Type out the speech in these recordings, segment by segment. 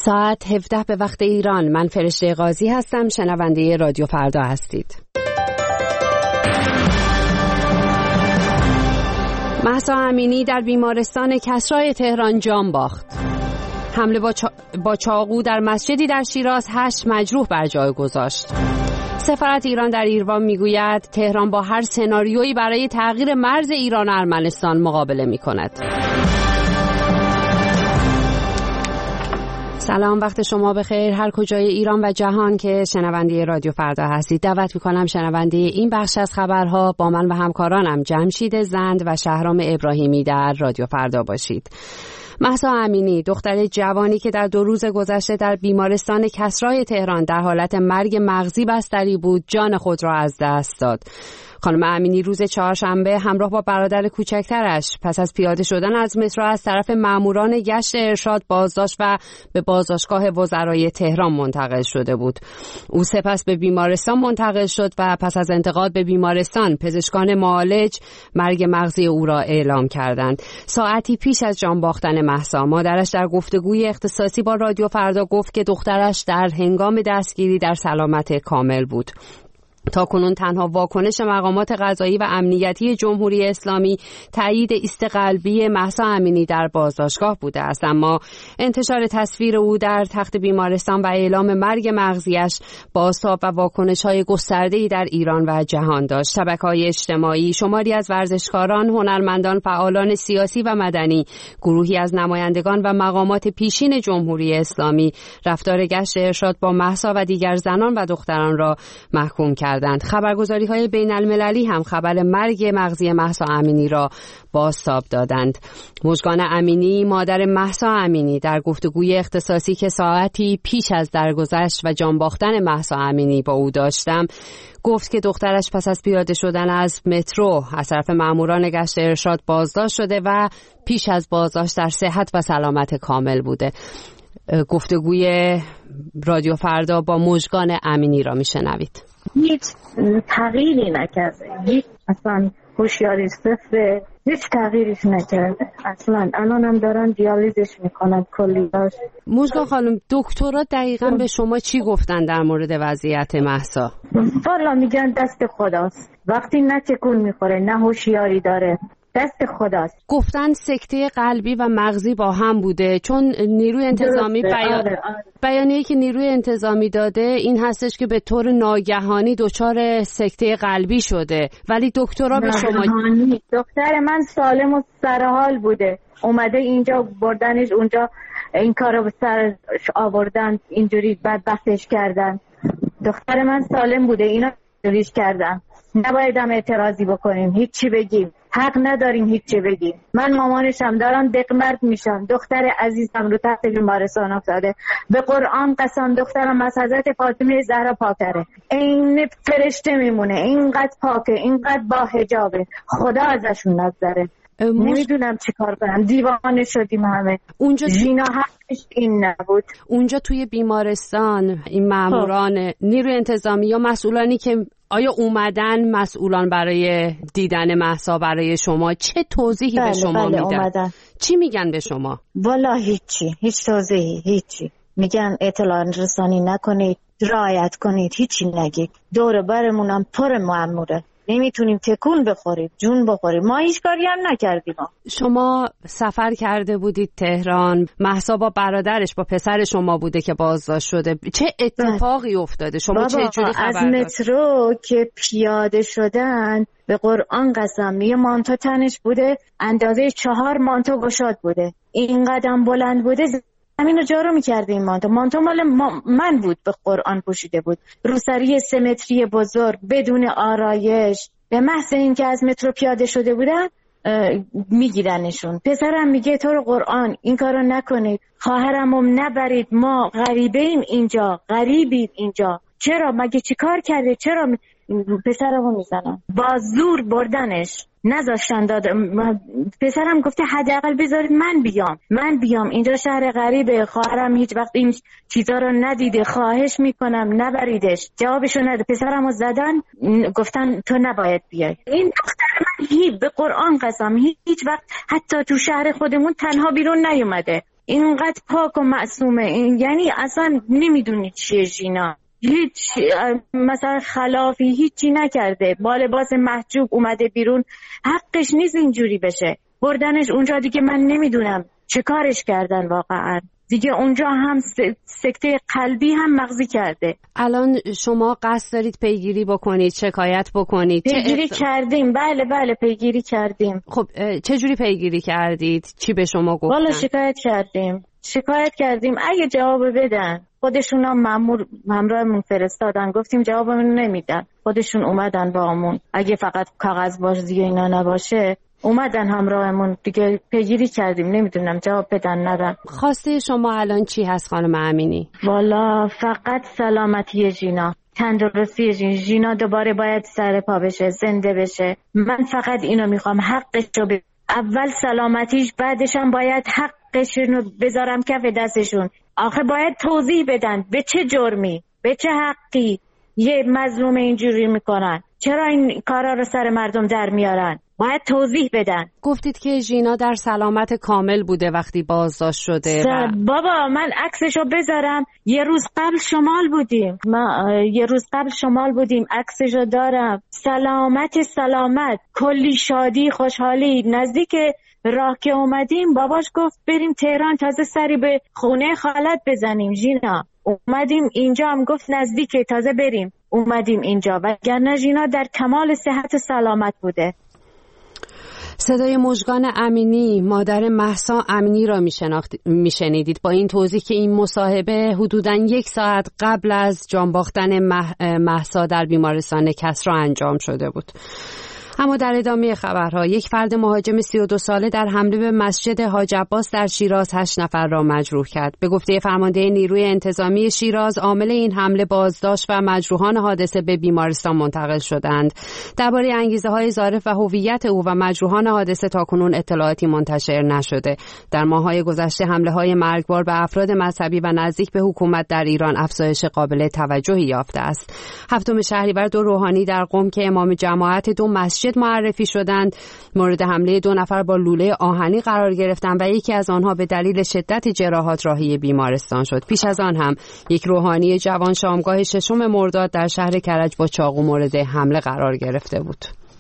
ساعت 17 به وقت ایران. من فرشته قاضی هستم. شنونده رادیو فردا هستید. مهسا امینی در بیمارستان کسری تهران جان باخت. حمله با چاقو در مسجدی در شیراز 8 مجروح بر جای گذاشت. سفارت ایران در ایروان میگوید تهران با هر سناریویی برای تغییر مرز ایران و ارمنستان مقابله میکند. سلام، وقت شما بخیر هر کجای ایران و جهان که شنونده رادیو فردا هستید. دعوت میکنم شنونده این بخش از خبرها با من و همکارانم جمشید زند و شهرام ابراهیمی در رادیو فردا باشید. مهسا امینی دختر جوانی که در 2 روز گذشته در بیمارستان کسری تهران در حالت مرگ مغزی بستری بود جان خود را از دست داد. خانم امینی روز چهارشنبه همراه با برادر کوچکترش پس از پیاده شدن از مترو از طرف ماموران گشت ارشاد بازداشت و به بازداشتگاه وزرای تهران منتقل شده بود. او سپس به بیمارستان منتقل شد و پس از انتقال به بیمارستان پزشکان معالج مرگ مغزی او را اعلام کردند. ساعتی پیش از جان باختن مهسا، مادرش در گفتگوی اختصاصی با رادیو فردا گفت که دخترش در هنگام دستگیری در سلامت کامل بود. تاکنون تنها واکنش مقامات قضایی و امنیتی جمهوری اسلامی تایید ایست قلبی مهسا امینی در بازداشتگاه بوده است، اما انتشار تصویر او در تخت بیمارستان و اعلام مرگ مغزیش بازتاب و واکنش‌های گسترده‌ای در ایران و جهان داشت. شبکه‌های اجتماعی، شماری از ورزشکاران، هنرمندان، فعالان سیاسی و مدنی، گروهی از نمایندگان و مقامات پیشین جمهوری اسلامی رفتار گشت ارشاد با مهسا و دیگر زنان و دختران را محکوم کرد. خبرگزاری‌های بین‌المللی هم خبر مرگ مغزی مهسا امینی را بازتاب دادند. مژگان امینی، مادر مهسا امینی، در گفتگوی اختصاصی که ساعتی پیش از درگذشت و جان باختن مهسا امینی با او داشتم، گفت که دخترش پس از پیاده شدن از مترو از طرف ماموران گشت ارشاد بازداشت شده و پیش از بازداشت در صحت و سلامت کامل بوده. گفتگوی رادیو فردا با مژگان امینی را میشنوید. هیچ تغییری نکرده، هیچ اصلا هوشیاری صفر، هیچ تغییریش نکرده اصلا. الان هم دارن دیالیزش میکنن کلیاش. مژگان خانم، دکترها دقیقاً به شما چی گفتن در مورد وضعیت مهسا؟ والا میگن دست خداست، وقتی نه تکون میخوره نه هوشیاری داره، دست خداست. گفتن سکته قلبی و مغزی با هم بوده، چون نیروی انتظامی بیانیه‌ای که نیروی انتظامی داده این هستش که به طور ناگهانی دچار سکته قلبی شده، ولی دکترها به شما دختر من سالم و سرحال بوده، اومده اینجا بردنش اونجا، این کارو به سرش آوردن، اینجوری بدبختش کردن. دختر من سالم بوده، اینا ریش کردن. نباید هم اعتراضی بکنیم، هیچی بگیم، حق نداریم هیچی بگیم. من مامانشم دارم دقمرد میشم، دختر عزیزم رو تحت بیمارستان افتاده. به قرآن قسم دخترم از حضرت فاطمه زهرا پاکتره، این فرشته میمونه، اینقدر پاکه، اینقدر با حجابه، خدا ازشون نگذره. نمیدونم چی کار کنم، دیوانه شدیم همه. اونجا ژینا حقش این نبود. اونجا توی بیمارستان این ماموران نیروی انتظامی یا مسئولانی که آیا اومدن مسئولان برای دیدن مهسا برای شما چه توضیحی به شما میدن؟ اومدن. چی میگن به شما؟ والا هیچ توضیحی، هیچی. میگن اطلاع رسانی نکنید، رعایت کنید، هیچی نگید. دور برمونم پر مأموره، نمیتونیم تکون بخوریم، جون بخوریم. ما هیچ کاری هم نکردیم. شما سفر کرده بودید تهران، مهسا با برادرش با پسر شما بوده که بازداشت شده. چه اتفاقی افتاده؟ شما چه جوری خبر از مترو که پیاده شدن به قرآن قسم یه مانتو تنش بوده، اندازه 4 مانتو گشاد بوده، این قدم بلند بوده، همین رو جارو میکرده. این مانتو مال من بود، به قرآن پوشیده بود، روسری 3 متری بزرگ بدون آرایش. به محض این که از مترو پیاده شده بودن میگیرنشون. پسرم میگه تو رو قرآن این کارو نکنید، خواهرمو نبرید، ما غریبیم اینجا، غریبید اینجا. چرا؟ مگه چی کار کرده؟ چرا پسرمو میزنن؟ با زور بردنش، نذاشتن داد. پسرم گفته حداقل بذارید من بیام اینجا، شهر غریبه، خواهرم هیچ وقت این چیزا رو ندیده، خواهش میکنم نبریدش. جوابشو نده. پسرمو زدن، گفتن تو نباید بیای. این دختر من به قرآن قسم هیچ وقت حتی تو شهر خودمون تنها بیرون نیومده. اینقدر پاک و معصومه، یعنی اصلا نمیدونی چیه ژینا، هیچ مثلا خلافی هیچی نکرده، با لباس محجوب اومده بیرون، حقش نیست اینجوری بشه. بردنش اونجا دیگه من نمیدونم چه کارش کردن واقعا. دیگه اونجا هم سکته قلبی هم مغزی کرده. الان شما قصد دارید پیگیری بکنید، شکایت بکنید؟ پیگیری کردیم، بله پیگیری کردیم. خب چه جوری پیگیری کردید؟ چی به شما گفتن؟ والا شکایت کردیم اگه جواب بدن. خودشون هم مأمور همراهمون فرستادن، گفتیم جوابمون نمیدن، خودشون اومدن با همون، اگه فقط کاغذ بازی اینا نباشه اومدن همراهمون دیگه، پیگیری کردیم، نمیدونم جواب بدن ندن. خواسته شما الان چی هست خانم امینی؟ والا فقط سلامتی ژینا، تندرستی ژینا دوباره باید سر پا بشه، زنده بشه. من فقط اینو میخوام، حقشو اول سلامتیش، بعدش هم باید حقشونو بذارم کف دستشون. آخه باید توضیح بدن به چه جرمی، به چه حقی یه مظلوم اینجوری میکنن، چرا این کارا رو سر مردم در میارن، باید توضیح بدن. گفتید که ژینا در سلامت کامل بوده وقتی بازداشت شده. بابا من عکسشو بذارم، یه روز قبل شمال بودیم، عکسشو دارم، سلامت، کلی شادی خوشحالی. نزدیک راه که اومدیم باباش گفت بریم تهران تازه سری به خونه خالت بزنیم ژینا. اومدیم اینجا هم گفت نزدیکه تازه بریم، اومدیم اینجا، وگرنه ژینا در کمال صحت و سلامت بوده. صدای مژگان امینی، مادر مهسا امینی را میشنیدید با این توضیح که این مصاحبه حدوداً 1 ساعت قبل از جان باختن مهسا در بیمارستان کسری انجام شده بود. اما در ادامه خبرها، یک فرد مهاجم 32 ساله در حمله به مسجد حاج عباس در شیراز 8 نفر را مجروح کرد. به گفته فرمانده نیروی انتظامی شیراز، عامل این حمله بازداشت و مجروحان حادثه به بیمارستان منتقل شدند. درباره انگیزه‌های ظارف و هویت او و مجروحان حادثه تاکنون اطلاعاتی منتشر نشده. در ماه‌های گذشته حمله‌های مرگبار به افراد مذهبی و نزدیک به حکومت در ایران افزایش قابل توجهی یافته است. 7 شهریور 2 روحانی در قم که امام جماعت 2 مسجد معرفی شدند، مورد حمله 2 نفر با لوله آهنی قرار گرفتند و یکی از آنها به دلیل شدت جراحات راهی بیمارستان شد. پیش از آن هم یک روحانی جوان شامگاه 6 مرداد در شهر کرج با چاقو مورد حمله قرار گرفته بود.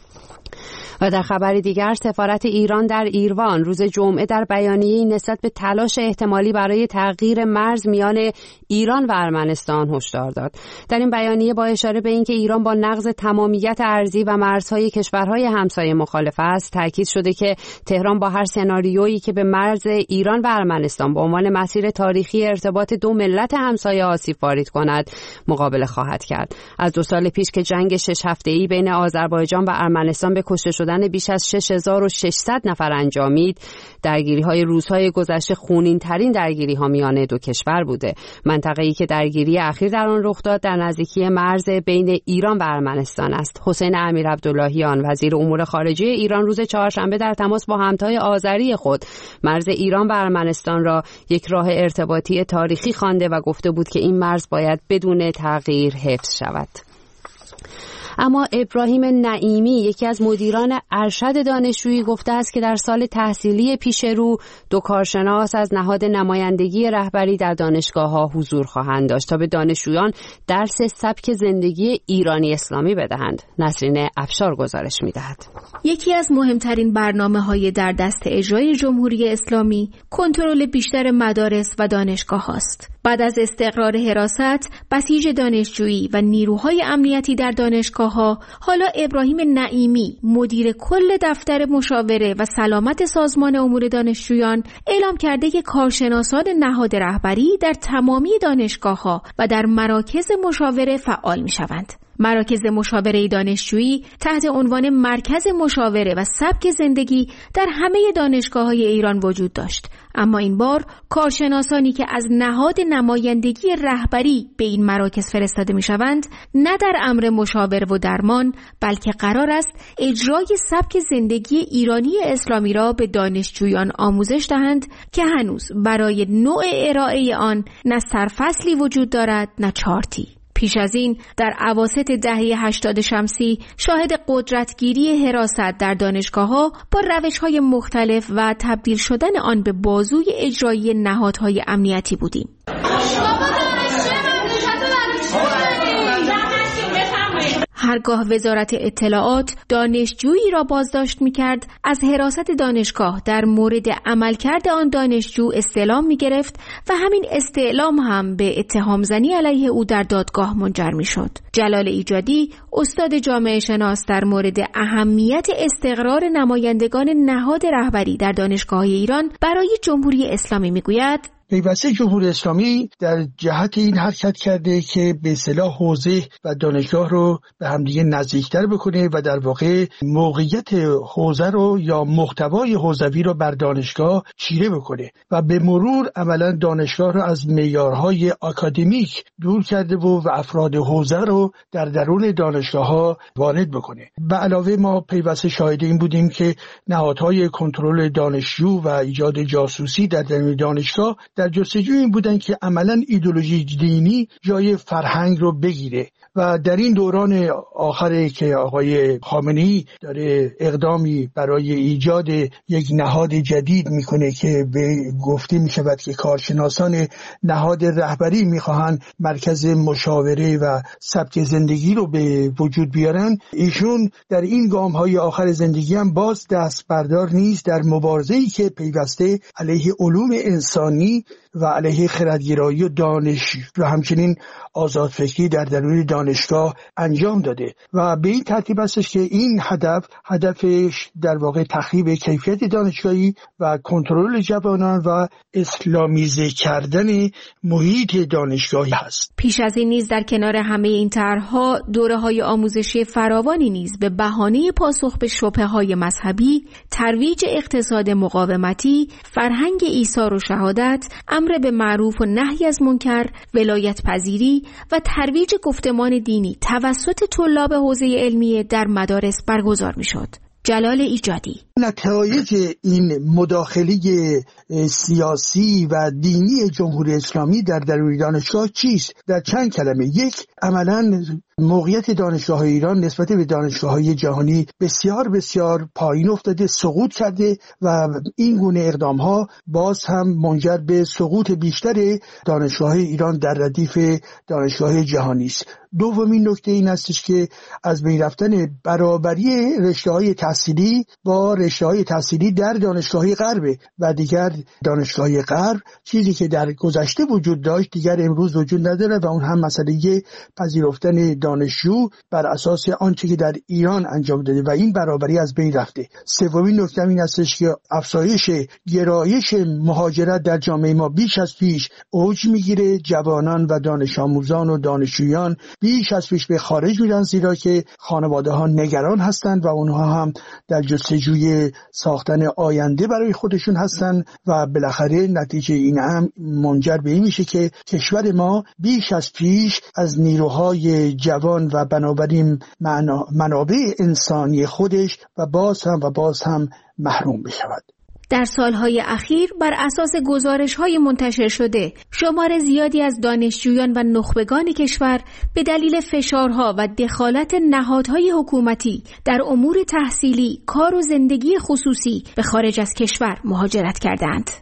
و در خبر دیگر، سفارت ایران در ایروان روز جمعه در بیانیه‌ای نسبت به تلاش احتمالی برای تغییر مرز میان ایران و ارمنستان هشدار داد. در این بیانیه با اشاره به اینکه ایران با نقض تمامیت ارضی و مرزهای کشورهای همسایه مخالف است، تاکید شده که تهران با هر سناریویی که به مرز ایران و ارمنستان به عنوان مسیر تاریخی ارتباط 2 ملت همسایه آسیب وارد کند مقابله خواهد کرد. از 2 سال پیش که جنگ 6 هفته‌ای بین آذربایجان و ارمنستان به کشته شدن بیش از 6600 نفر انجامید، درگیری‌های روزهای گذشته خونین‌ترین درگیری‌ها میان 2 کشور بوده. منطقه‌ای که درگیری اخیر در آن رخ داد در نزدیکی مرز بین ایران و ارمنستان است. حسین امیرعبداللهیان، وزیر امور خارجه ایران، روز چهارشنبه در تماس با همتای آذری خود مرز ایران و ارمنستان را یک راه ارتباطی تاریخی خوانده و گفته بود که این مرز باید بدون تغییر حفظ شود. اما ابراهیم نعیمی، یکی از مدیران ارشد دانشجویی، گفته است که در سال تحصیلی پیش رو 2 کارشناس از نهاد نمایندگی رهبری در دانشگاه‌ها حضور خواهند داشت تا به دانشجویان درس سبک زندگی ایرانی اسلامی بدهند. نسرین افشار گزارش می‌دهد. یکی از مهمترین برنامه‌های در دست اجرای جمهوری اسلامی کنترل بیشتر مدارس و دانشگاه‌ها است. بعد از استقرار حراست، بسیج دانشجویی و نیروهای امنیتی در دانشگاه‌ها، حالا ابراهیم نعیمی، مدیر کل دفتر مشاوره و سلامت سازمان امور دانشجویان، اعلام کرده که کارشناسان نهاد رهبری در تمامی دانشگاه‌ها و در مراکز مشاوره فعال می‌شوند. مراکز مشاوره دانشجویی تحت عنوان مرکز مشاوره و سبک زندگی در همه دانشگاه‌های ایران وجود داشت، اما این بار کارشناسانی که از نهاد نمایندگی رهبری به این مراکز فرستاده می‌شوند، نه در امر مشاوره و درمان، بلکه قرار است اجرای سبک زندگی ایرانی اسلامی را به دانشجویان آموزش دهند که هنوز برای نوع ارائه آن نه سرفصلی وجود دارد نه چارتی. پیش از این در اواسط دهه 80 شمسی شاهد قدرتگیری حراست در دانشگاه‌ها با روش‌های مختلف و تبدیل شدن آن به بازوی اجرایی نهادهای امنیتی بودیم. هرگاه وزارت اطلاعات دانشجویی را بازداشت می‌کرد، از حراست دانشگاه در مورد عملکرد آن دانشجو استعلام می‌گرفت و همین استعلام هم به اتهام زنی علیه او در دادگاه منجر می‌شد. جلال ایجادی، استاد جامعه شناس، در مورد اهمیت استقرار نمایندگان نهاد رهبری در دانشگاه‌های ایران برای جمهوری اسلامی می‌گوید: پیوسته جمهوری اسلامی در جهت این حرکت کرده که به اصطلاح حوزه و دانشگاه رو به همدیگه نزدیکتر بکنه و در واقع موقعیت حوزه رو یا محتوای حوزوی رو بر دانشگاه چیره بکنه و به مرور عملا دانشگاه رو از معیارهای آکادمیک دور کرده و افراد حوزه رو در درون دانشگاه‌ها وارد بکنه. به علاوه ما پیوسته شاهد این بودیم که نهادهای کنترل دانشجو و ایجاد جاسوسی در درون دانشگاه در جستجوی این بودن که عملاً ایدئولوژی دینی جای فرهنگ رو بگیره و در این دوران آخری که آقای خامنه‌ای داره اقدامی برای ایجاد یک نهاد جدید میکنه که به گفته میشود که کارشناسان نهاد رهبری میخواهند مرکز مشاوره و سبک زندگی رو به وجود بیارن، ایشون در این گام‌های آخر زندگی هم باز دست بردار نیست در مبارزه‌ای که پیوسته علیه علوم انسانی و علیه خردگرایی و دانش و همچنین آزادفکری در درون دانشگاه انجام داده و به این ترتیب هستش که این هدفش در واقع تخریب کیفیت دانشگاهی و کنترل جوانان و اسلامیزه کردن محیط دانشگاهی هست. پیش از این نیز در کنار همه این طرح‌ها دوره‌های آموزشی فراوانی نیز به بهانه پاسخ به شبهه‌های مذهبی، ترویج اقتصاد مقاومتی، فرهنگ ایثار و شهادت، امر به معروف و نهی از منکر، ولایت پذیری و ترویج گفتمان دینی توسط طلاب حوزه علمیه در مدارس برگزار می‌شد. جلال ایجادی: نتایج این مداخله سیاسی و دینی جمهوری اسلامی در درون دانشگاه چیست؟ در چند کلمه. یک، عملاً موقعیت دانشگاه ایران نسبت به دانشگاه‌های جهانی بسیار بسیار پایین افتاده، سقوط کرده و این گونه اقدام‌ها باز هم منجر به سقوط بیشتر دانشگاه ایران در ردیف دانشگاه جهانی است. دومین نکته این استش که از بین رفتن برابری رشته‌های تحصیلی با رشته‌های تحصیلی در دانشگاه‌های غرب و دیگر دانشگاه‌های غرب، چیزی که در گذشته وجود داشت دیگر امروز وجود نداره و اون هم مسئله پذیرفتن دانشجو بر اساس آنچه که در ایران انجام داده و این برابری از بین رفته. سومین نکته این استش که افزایش گرایش مهاجرت در جامعه ما بیش از پیش اوج میگیره. جوانان و دانش آموزان و دانشجویان بیش از پیش به خارج میرن زیرا که خانواده ها نگران هستند و اونها هم در جستجوی ساختن آینده برای خودشون هستند و بالاخره نتیجه این هم منجر به این میشه که کشور ما بیش از پیش از نیروهای جوان و بنابراین منابع انسانی خودش و باز هم محروم بشود. در سالهای اخیر بر اساس گزارش‌های منتشر شده، شمار زیادی از دانشجویان و نخبگان کشور به دلیل فشارها و دخالت نهادهای حکومتی در امور تحصیلی، کار و زندگی خصوصی به خارج از کشور مهاجرت کردند.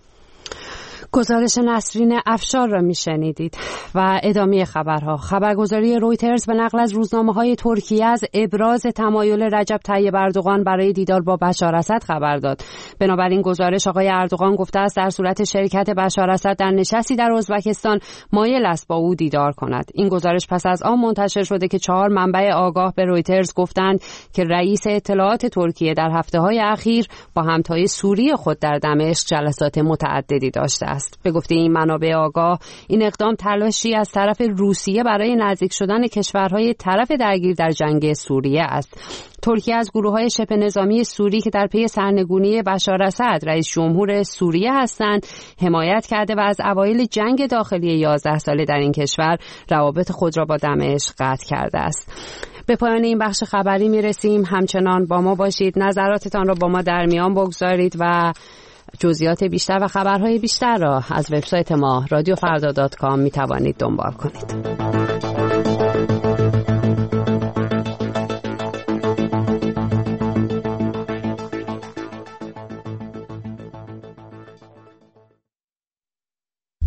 گزارش نسرین افشار را میشنیدید و ادامه خبرها. خبرگزاری رویترز به نقل از روزنامه‌های ترکیه از ابراز تمایل رجب طیب اردوغان برای دیدار با بشار اسد خبر داد. بنابراین گزارش آقای اردوغان گفته است در صورت شرکت بشار اسد در نشستی در ازبکستان مایل است با او دیدار کند. این گزارش پس از آن منتشر شده که 4 منبع آگاه به رویترز گفتند که رئیس اطلاعات ترکیه در هفته‌های اخیر با همتای سوری خود در دمشق جلسات متعددی داشته است. به گفته این منابع آگاه، این اقدام تلاشی از طرف روسیه برای نزدیک شدن کشورهای طرف درگیر در جنگ سوریه است. ترکیه از گروه‌های شبه نظامی سوری که در پی سرنگونی بشار اسد رئیس جمهور سوریه هستند حمایت کرده و از اوایل جنگ داخلی 11 ساله در این کشور روابط خود را با دمشق قطع کرده است. به پایان این بخش خبری میرسیم. همچنان با ما باشید، نظراتتان را با ما در میان بگذارید و جزئیات بیشتر و خبرهای بیشتر را از وبسایت ما رادیوفردا.com می توانید دنبال کنید.